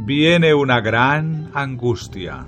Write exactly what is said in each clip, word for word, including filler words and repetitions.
viene una gran angustia.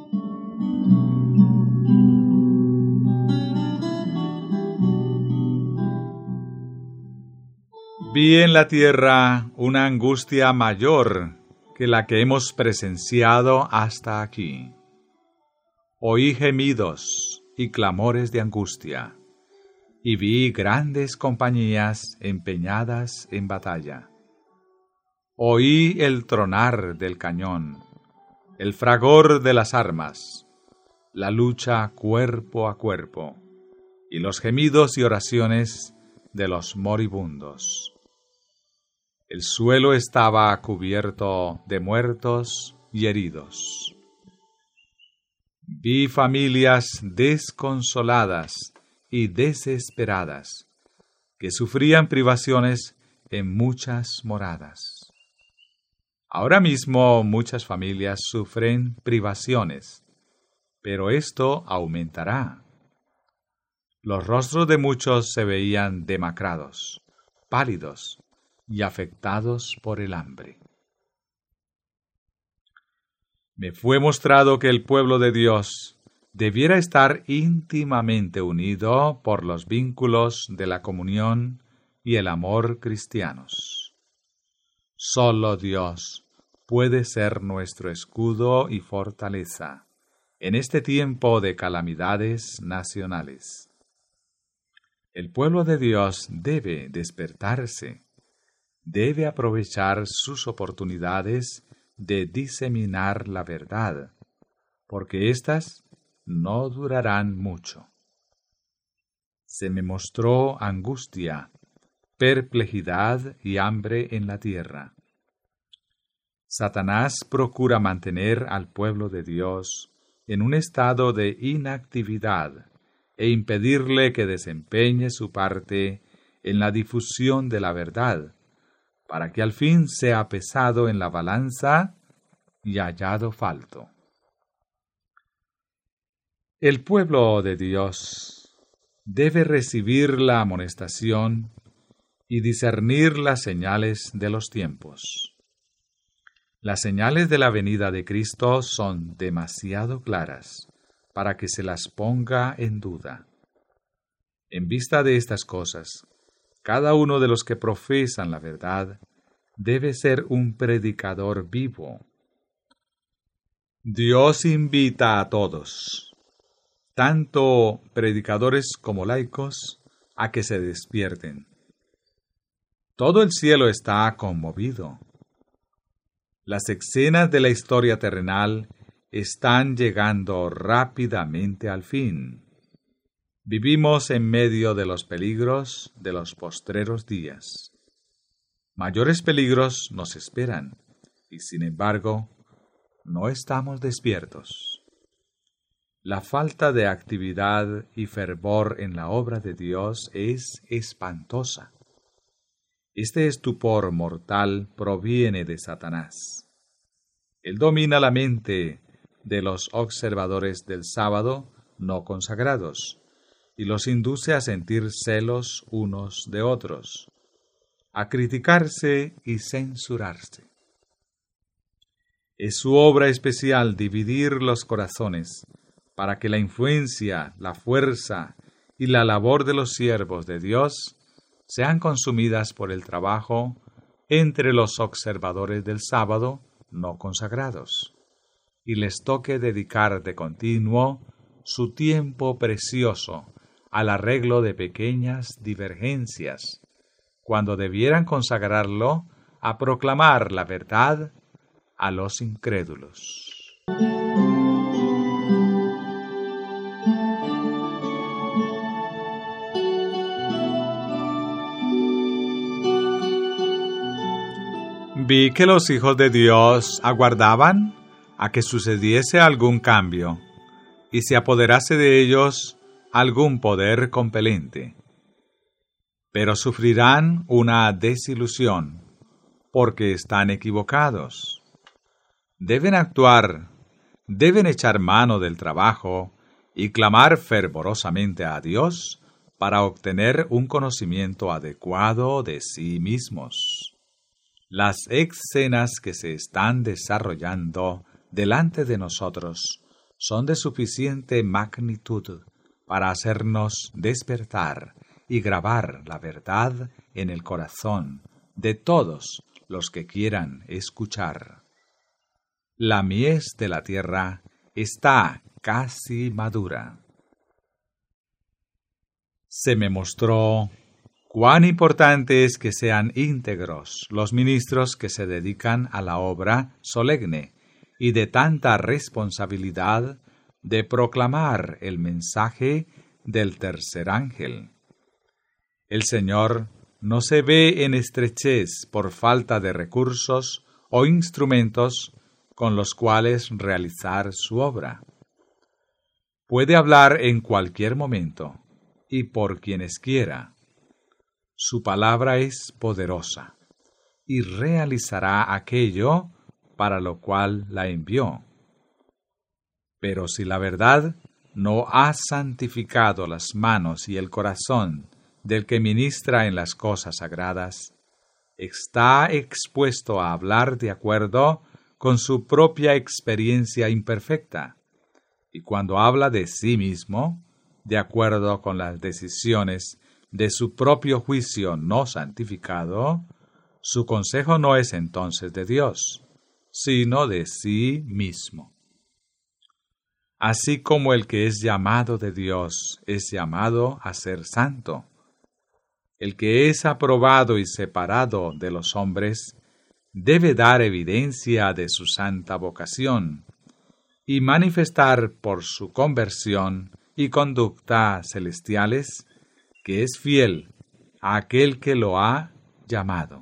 Vi en la tierra una angustia mayor que la que hemos presenciado hasta aquí. Oí gemidos y clamores de angustia, y vi grandes compañías empeñadas en batalla. Oí el tronar del cañón, el fragor de las armas, la lucha cuerpo a cuerpo, y los gemidos y oraciones de los moribundos. El suelo estaba cubierto de muertos y heridos. Vi familias desconsoladas y desesperadas, que sufrían privaciones en muchas moradas. Ahora mismo muchas familias sufren privaciones, pero esto aumentará. Los rostros de muchos se veían demacrados, pálidos y afectados por el hambre. Me fue mostrado que el pueblo de Dios debiera estar íntimamente unido por los vínculos de la comunión y el amor cristianos. Solo Dios puede ser nuestro escudo y fortaleza en este tiempo de calamidades nacionales. El pueblo de Dios debe despertarse, debe aprovechar sus oportunidades de diseminar la verdad, porque éstas no durarán mucho. Se me mostró angustia, perplejidad y hambre en la tierra. Satanás procura mantener al pueblo de Dios en un estado de inactividad e impedirle que desempeñe su parte en la difusión de la verdad, para que al fin sea pesado en la balanza y hallado falto. El pueblo de Dios debe recibir la amonestación y discernir las señales de los tiempos. Las señales de la venida de Cristo son demasiado claras para que se las ponga en duda. En vista de estas cosas, cada uno de los que profesan la verdad debe ser un predicador vivo. Dios invita a todos, tanto predicadores como laicos, a que se despierten. Todo el cielo está conmovido. Las escenas de la historia terrenal están llegando rápidamente al fin. Vivimos en medio de los peligros de los postreros días. Mayores peligros nos esperan, y sin embargo, no estamos despiertos. La falta de actividad y fervor en la obra de Dios es espantosa. Este estupor mortal proviene de Satanás. Él domina la mente de los observadores del sábado no consagrados, y los induce a sentir celos unos de otros, a criticarse y censurarse. Es su obra especial dividir los corazones para que la influencia, la fuerza y la labor de los siervos de Dios sean consumidas por el trabajo entre los observadores del sábado no consagrados, y les toque dedicar de continuo su tiempo precioso al arreglo de pequeñas divergencias, cuando debieran consagrarlo a proclamar la verdad a los incrédulos. Vi que los hijos de Dios aguardaban a que sucediese algún cambio y se apoderase de ellos algún poder compelente. Pero sufrirán una desilusión, porque están equivocados. Deben actuar, deben echar mano del trabajo y clamar fervorosamente a Dios para obtener un conocimiento adecuado de sí mismos. Las escenas que se están desarrollando delante de nosotros son de suficiente magnitud para hacernos despertar y grabar la verdad en el corazón de todos los que quieran escuchar. La mies de la tierra está casi madura. Se me mostró cuán importante es que sean íntegros los ministros que se dedican a la obra solemne y de tanta responsabilidad de proclamar el mensaje del tercer ángel. El Señor no se ve en estrechez por falta de recursos o instrumentos con los cuales realizar su obra. Puede hablar en cualquier momento y por quienes quiera. Su palabra es poderosa y realizará aquello para lo cual la envió. Pero si la verdad no ha santificado las manos y el corazón del que ministra en las cosas sagradas, está expuesto a hablar de acuerdo con su propia experiencia imperfecta, y cuando habla de sí mismo, de acuerdo con las decisiones de su propio juicio no santificado, su consejo no es entonces de Dios, sino de sí mismo. Así como el que es llamado de Dios es llamado a ser santo, el que es aprobado y separado de los hombres debe dar evidencia de su santa vocación y manifestar por su conversión y conducta celestiales que es fiel a aquel que lo ha llamado.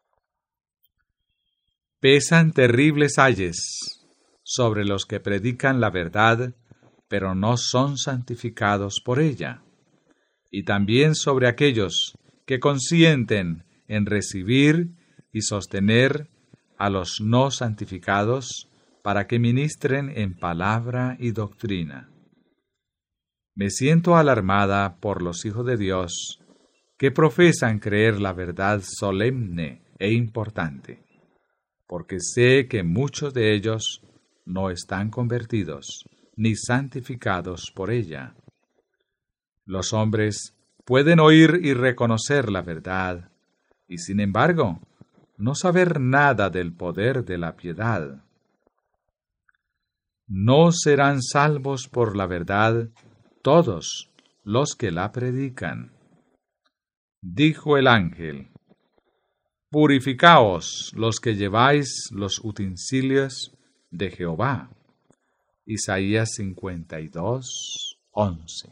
Pesan terribles ayes sobre los que predican la verdad, pero no son santificados por ella, y también sobre aquellos que consienten en recibir y sostener a los no santificados para que ministren en palabra y doctrina. Me siento alarmada por los hijos de Dios que profesan creer la verdad solemne e importante, porque sé que muchos de ellos no están convertidos ni santificados por ella. Los hombres pueden oír y reconocer la verdad, y sin embargo, no saber nada del poder de la piedad. No serán salvos por la verdad todos los que la predican. Dijo el ángel: Purificaos los que lleváis los utensilios de Jehová. Isaías cincuenta y dos, once.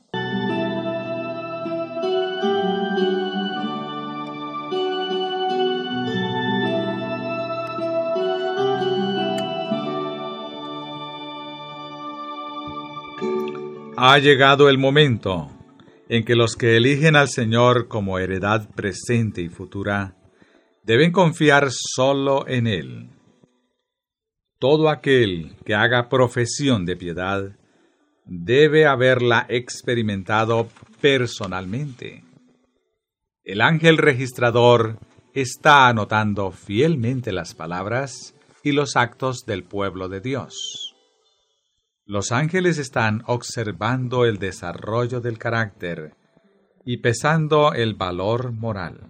Ha llegado el momento en que los que eligen al Señor como heredad presente y futura deben confiar solo en Él. Todo aquel que haga profesión de piedad debe haberla experimentado personalmente. El ángel registrador está anotando fielmente las palabras y los actos del pueblo de Dios. Los ángeles están observando el desarrollo del carácter y pesando el valor moral.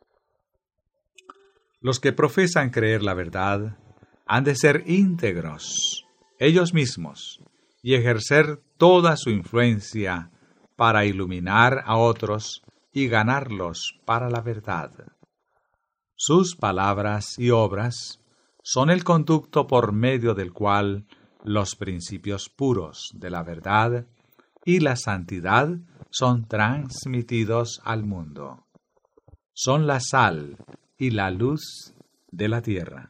Los que profesan creer la verdad han de ser íntegros ellos mismos y ejercer toda su influencia para iluminar a otros y ganarlos para la verdad. Sus palabras y obras son el conducto por medio del cual los principios puros de la verdad y la santidad son transmitidos al mundo. Son la sal y la luz de la tierra.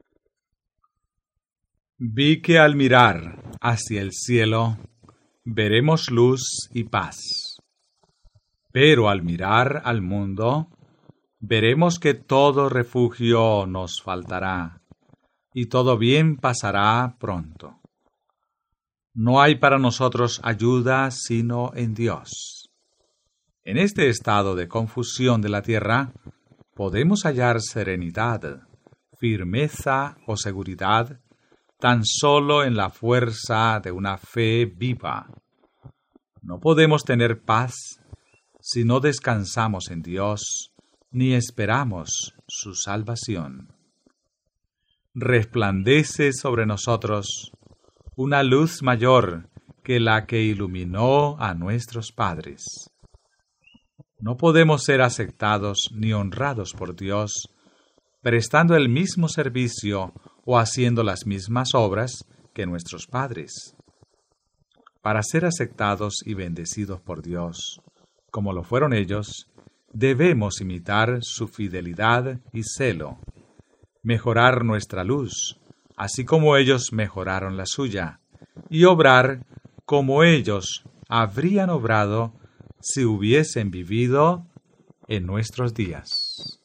Vi que al mirar hacia el cielo veremos luz y paz, pero al mirar al mundo veremos que todo refugio nos faltará y todo bien pasará pronto. No hay para nosotros ayuda sino en Dios. En este estado de confusión de la tierra, podemos hallar serenidad, firmeza o seguridad tan solo en la fuerza de una fe viva. No podemos tener paz si no descansamos en Dios ni esperamos su salvación. Resplandece sobre nosotros una luz mayor que la que iluminó a nuestros padres. No podemos ser aceptados ni honrados por Dios prestando el mismo servicio o haciendo las mismas obras que nuestros padres. Para ser aceptados y bendecidos por Dios, como lo fueron ellos, debemos imitar su fidelidad y celo, mejorar nuestra luz, así como ellos mejoraron la suya, y obrar como ellos habrían obrado si hubiesen vivido en nuestros días.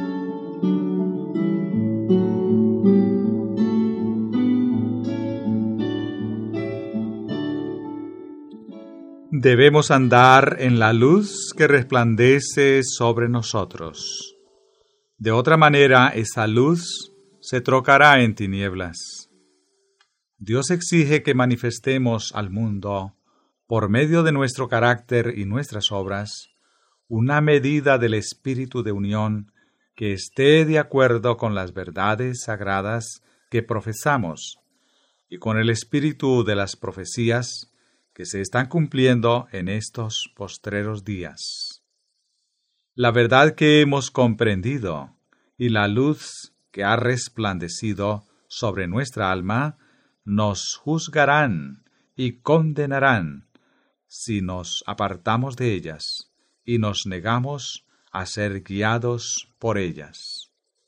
Debemos andar en la luz que resplandece sobre nosotros. De otra manera, esa luz se trocará en tinieblas. Dios exige que manifestemos al mundo, por medio de nuestro carácter y nuestras obras, una medida del espíritu de unión que esté de acuerdo con las verdades sagradas que profesamos y con el espíritu de las profecías que se están cumpliendo en estos postreros días. La verdad que hemos comprendido y la luz que ha resplandecido sobre nuestra alma nos juzgarán y condenarán si nos apartamos de ellas y nos negamos a ser guiados por ellas.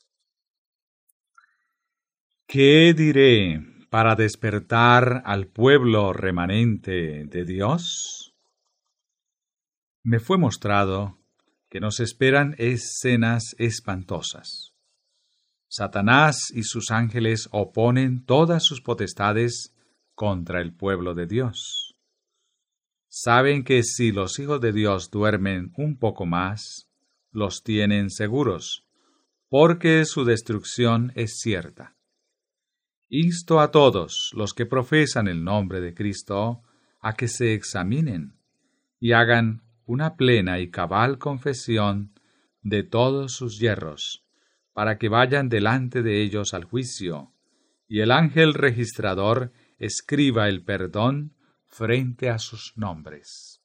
¿Qué diré para despertar al pueblo remanente de Dios? Me fue mostrado que nos esperan escenas espantosas. Satanás y sus ángeles oponen todas sus potestades contra el pueblo de Dios. Saben que si los hijos de Dios duermen un poco más, los tienen seguros, porque su destrucción es cierta. Insto a todos los que profesan el nombre de Cristo a que se examinen y hagan una plena y cabal confesión de todos sus yerros, para que vayan delante de ellos al juicio, y el ángel registrador escriba el perdón frente a sus nombres.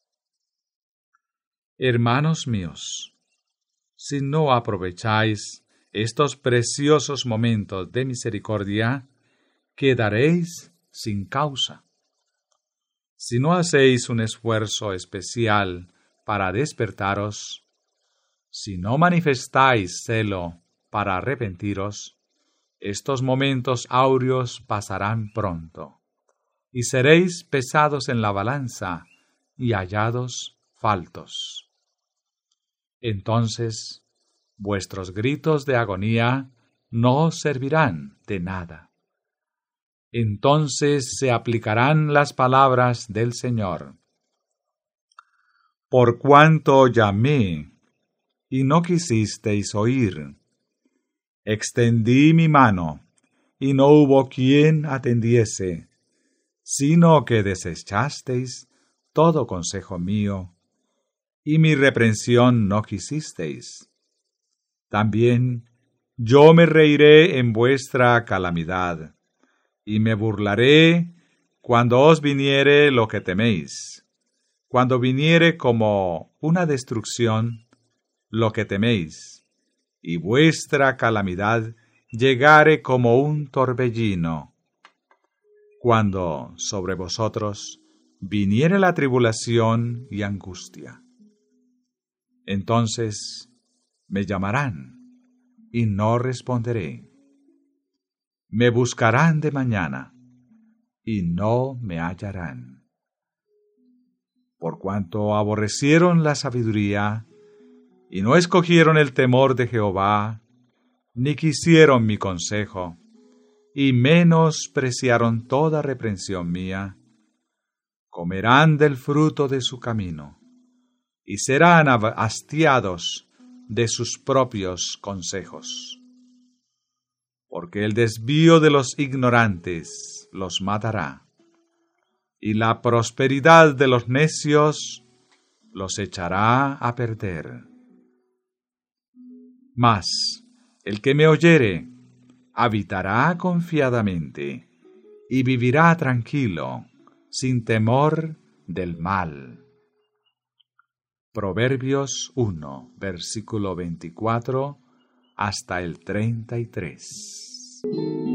Hermanos míos, si no aprovecháis estos preciosos momentos de misericordia, quedaréis sin causa. Si no hacéis un esfuerzo especial para despertaros, si no manifestáis celo para arrepentiros, estos momentos áureos pasarán pronto, y seréis pesados en la balanza y hallados faltos. Entonces, vuestros gritos de agonía no os servirán de nada. Entonces se aplicarán las palabras del Señor. Por cuanto llamé, y no quisisteis oír, extendí mi mano, y no hubo quien atendiese, sino que desechasteis todo consejo mío, y mi reprensión no quisisteis. También yo me reiré en vuestra calamidad, y me burlaré cuando os viniere lo que teméis, cuando viniere como una destrucción lo que teméis, y vuestra calamidad llegare como un torbellino, cuando sobre vosotros viniere la tribulación y angustia. Entonces me llamarán, y no responderé. Me buscarán de mañana, y no me hallarán. Por cuanto aborrecieron la sabiduría, y no escogieron el temor de Jehová, ni quisieron mi consejo, y menospreciaron toda reprensión mía, comerán del fruto de su camino, y serán hastiados de sus propios consejos. porque el desvío de los ignorantes los matará, y la prosperidad de los necios los echará a perder. Mas el que me oyere habitará confiadamente, y vivirá tranquilo, sin temor del mal. Proverbios uno, versículo veinticuatro hasta el treinta y tres.